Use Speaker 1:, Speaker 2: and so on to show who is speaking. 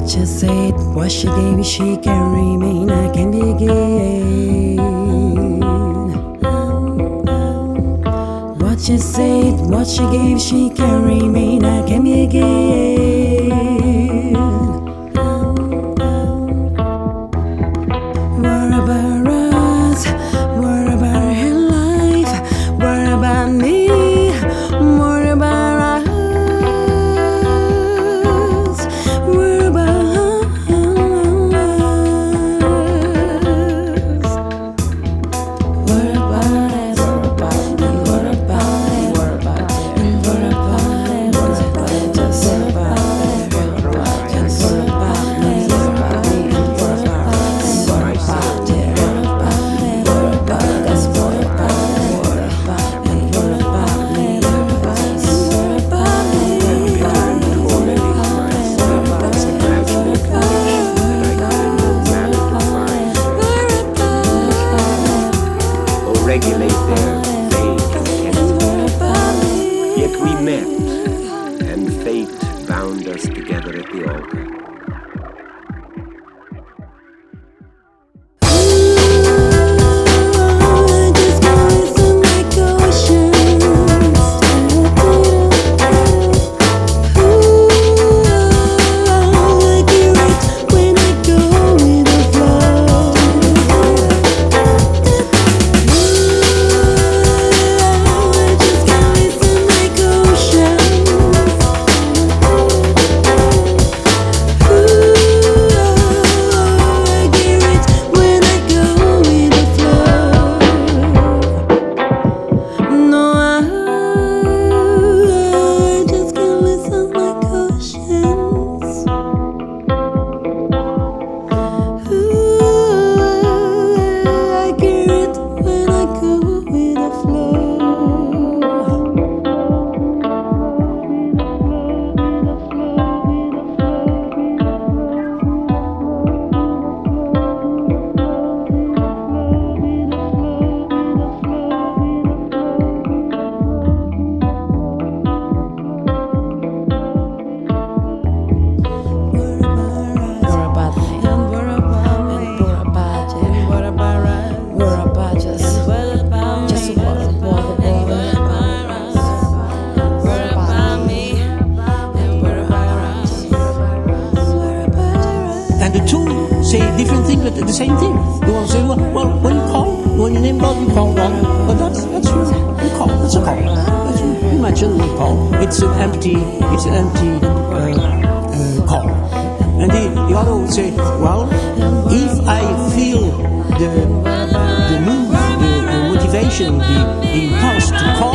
Speaker 1: What you said, what she gave, she can remain, I can begin. What you said, what she gave, she can remain, I can begin. What about us? What about her life? What about me? What about us? What about us? What about us? And what about it? And what about it? Just what about it? Just what about me? And what about me? And what about us? And what about it? What about it? That's what about it? And what about me? And what about us? And what about me?
Speaker 2: Or regulate their vague intent. Yet we met, and fate bound us together at the altar.
Speaker 3: And the two say different things, but the same thing. The one say, well, when you call, when you name God, you call God. But that's you call. That's a call. Imagine one call. It's an empty call. And the other would say, well, if I feel the mood, the motivation, the impulse to call